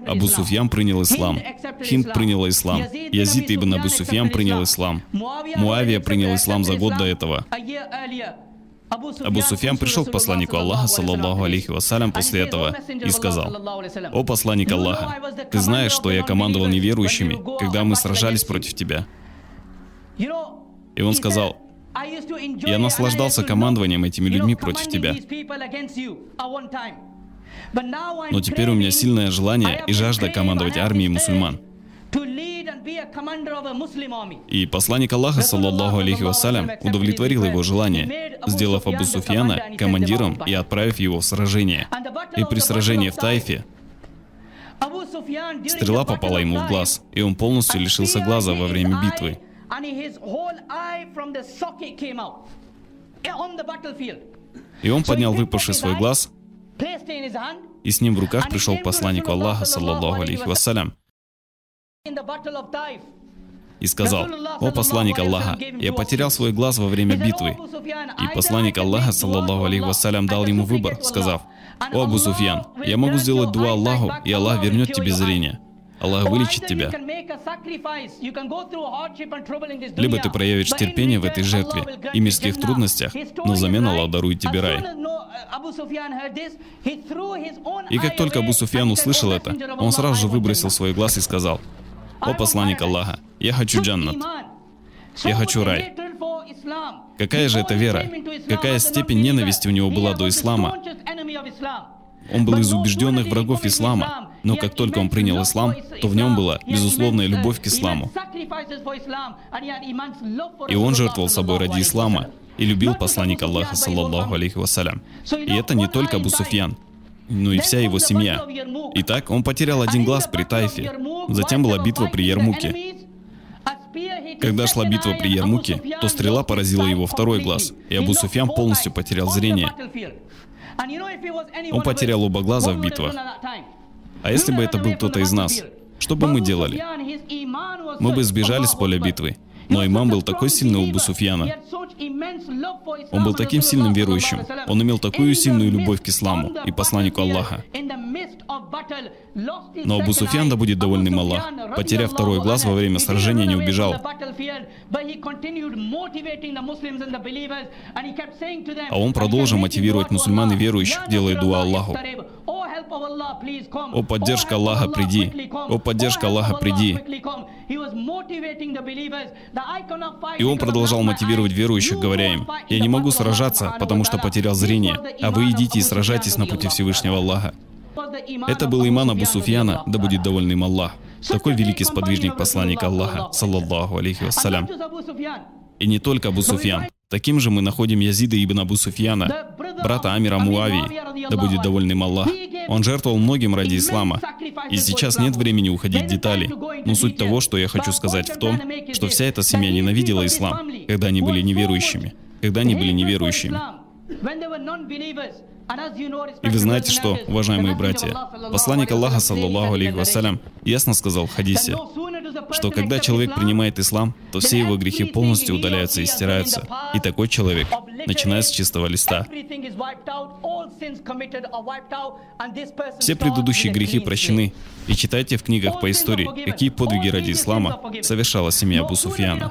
Абу Суфьян принял ислам. Хинд приняла ислам. Язид ибн Абу Суфьян принял ислам. Муавия принял ислам за год до этого. Абу Суфьян пришел к посланнику Аллаха, саллаллаху алейхи вассалям, после этого и сказал: «О посланник Аллаха, ты знаешь, что я командовал неверующими, когда мы сражались против тебя?» И он сказал: «Я наслаждался командованием этими людьми против тебя. Но теперь у меня сильное желание и жажда командовать армией мусульман». И посланник Аллаха, саллаллаху алейхи вассалям, удовлетворил его желание, сделав Абу Суфьяна командиром и отправив его в сражение. И при сражении в Таифе стрела попала ему в глаз, и он полностью лишился глаза во время битвы. И он поднял выпавший свой глаз, и с ним в руках пришел к посланнику Аллаха, саллаллаху алейхи вассалям, и сказал: «О посланник Аллаха, я потерял свой глаз во время битвы». И посланник Аллаха, саллаллаху алейхи вассалям, дал ему выбор, сказав: «О Абу Суфьян, я могу сделать дуа Аллаху, и Аллах вернет тебе зрение. Аллах вылечит тебя. Либо ты проявишь терпение в этой жертве и мирских трудностях, но взамен Аллах дарует тебе рай». И как только Абу Суфьян услышал это, он сразу же выбросил свой глаз и сказал: «О посланник Аллаха, я хочу джаннат, я хочу рай». Какая же это вера? Какая степень ненависти у него была до ислама? Он был из убежденных врагов ислама, но как только он принял ислам, то в нем была безусловная любовь к исламу. И он жертвовал собой ради ислама и любил посланника Аллаха, саллаллаху алейхи вассалям. И это не только Абу Суфьян, но и вся его семья. Итак, он потерял один глаз при Таифе. Затем была битва при Ярмуке. Когда шла битва при Ярмуке, то стрела поразила его второй глаз, и Абу Суфьян полностью потерял зрение. Он потерял оба глаза в битвах. А если бы это был кто-то из нас, что бы мы делали? Мы бы сбежали с поля битвы. Но имам был такой сильный у Абу Суфьяна. Он был таким сильным верующим. Он имел такую сильную любовь к исламу и посланнику Аллаха. Но Абу Суфьян, да будет доволен им Аллах, потеряв второй глаз во время сражения, не убежал. А он продолжил мотивировать мусульман и верующих, делая дуа Аллаху: «О поддержка Аллаха, приди! О поддержка Аллаха, приди!» И он продолжал мотивировать верующих, говоря им: «Я не могу сражаться, потому что потерял зрение, а вы идите и сражайтесь на пути Всевышнего Аллаха». Это был иман Абу Суфьяна, да будет доволен им Аллах, такой великий сподвижник посланника Аллаха, саллаллаху алейхи вассалям. И не только Абу Суфьян. Таким же мы находим Язида ибн Абу Суфьяна, брата Амира Муавии, да будет доволен им Аллах. Он жертвовал многим ради ислама. И сейчас нет времени уходить в детали. Но суть того, что я хочу сказать, в том, что вся эта семья ненавидела ислам, когда они были неверующими. И вы знаете что, уважаемые братья, посланник Аллаха, саллаллаху алейхи вассалям, ясно сказал в хадисе, что когда человек принимает ислам, то все его грехи полностью удаляются и стираются. И такой человек начинает с чистого листа. Все предыдущие грехи прощены. И читайте в книгах по истории, какие подвиги ради ислама совершала семья Абу Суфьяна.